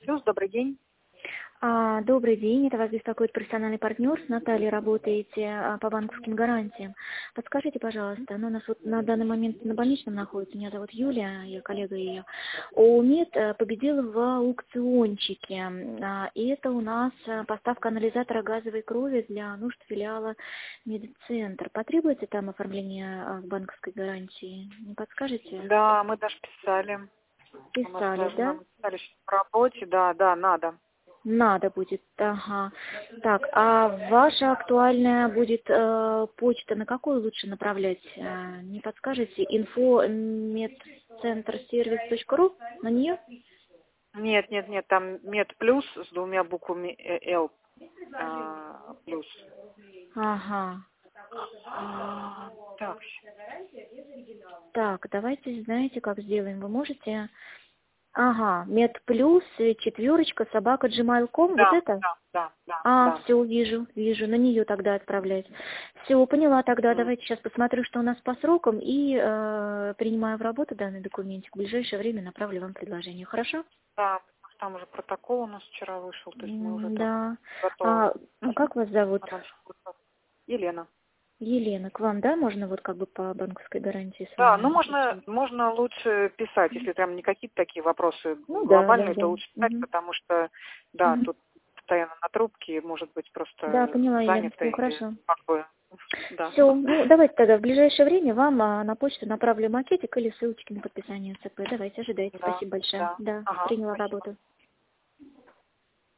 Плюс, добрый день. Добрый день, это вас беспокоит профессиональный партнер. С Натальей работаете по банковским гарантиям. Подскажите, пожалуйста, она у нас вот на данный момент на больничном находится, меня зовут Юлия, я коллега ее. ОМЕД победила в аукциончике, и это у нас поставка анализатора газовой крови для нужд филиала Медцентр. Потребуется там оформление банковской гарантии? Не подскажете? Да, мы даже писали. У нас Писали, даже да? нам писали сейчас по работе. Да, надо. Надо будет, ага. Так, а ваша актуальная будет почта, на какую лучше направлять? Не подскажете? info@medcenterservice.ru, на нее? Нет, там мед плюс с двумя буквами Л плюс. Ага. Так, Так, давайте, знаете, как сделаем? Вы можете... Ага, медплюс, четверочка, собака, gmail.com, вот это? да. Все, вижу, на нее тогда отправлять. Все, поняла тогда, М, давайте сейчас посмотрю, что у нас по срокам, и принимаю в работу данный документик. В ближайшее время направлю вам предложение, хорошо? Да, там уже протокол у нас вчера вышел, то есть мы уже так Да. готовы. Как вас зовут? Елена. Елена, к вам, да, можно вот как бы по банковской гарантии с Да, вами ну обсудить? можно лучше писать, если там не какие-то такие вопросы Ну да. глобальные, то лучше писать, Мгм. потому что, да, Мгм. тут постоянно на трубке, может быть, Да, просто поняла, Елена, занято все или хорошо. как бы, да. Все, ну давайте тогда в ближайшее время вам на почту направлю макетик или ссылочки на подписание ЦП. Давайте, ожидайте. Да, Спасибо большое. да. Да, Ага, приняла в спасибо. работу.